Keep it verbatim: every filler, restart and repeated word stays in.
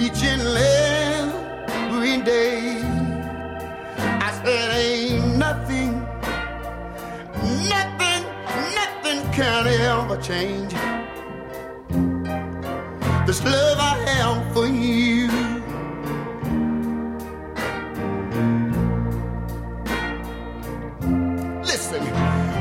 each and every day. I said ain't nothing, nothing, nothing can ever change this love I have for you. Listen,